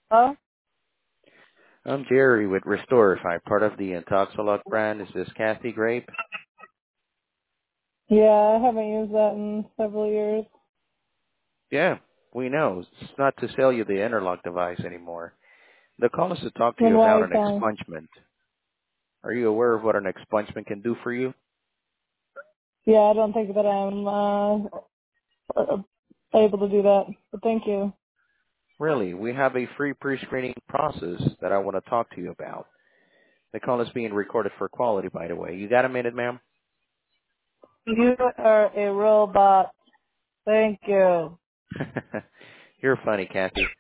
Oh, I'm Jerry with Restorify, part of the Intoxalock brand. Is this Kathy Grape? yeah, I haven't used that in several years. Yeah, we know. It's not to sell you the interlock device anymore. The call is to talk to Then you why are about you an calling? expungement. Are you aware of what an expungement can do for you? Yeah, I don't think that I'm able to do that. But thank you. Really, we have a free pre-screening process that I want to talk to you about. The call is being recorded for quality, by the way. You got a minute, ma'am? You are a robot. Thank you. You're funny, Kathy.